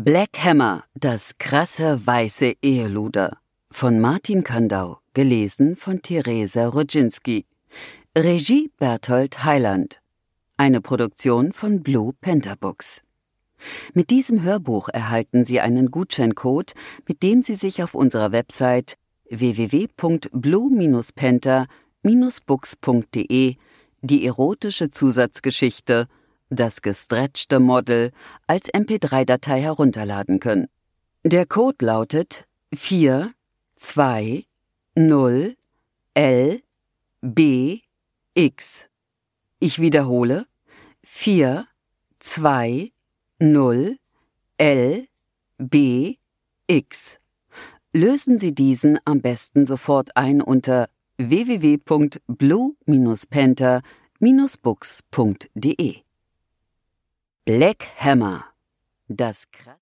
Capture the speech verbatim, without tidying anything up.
Black Hammer, das krasse weiße Eheluder von Martin Kandau, gelesen von Theresa Rodzinski. Regie Berthold Heiland. Eine Produktion von Blue Panther Books. Mit diesem Hörbuch erhalten Sie einen Gutscheincode, mit dem Sie sich auf unserer Website w w w punkt blue panther books punkt de die erotische Zusatzgeschichte Das gestretchte Model als M P drei Datei herunterladen können. Der Code lautet vier zwei null L B X. Ich wiederhole: vier zwei null L B X. Lösen Sie diesen am besten sofort ein unter w w w punkt blue panther books punkt de. Black Hammer, das krass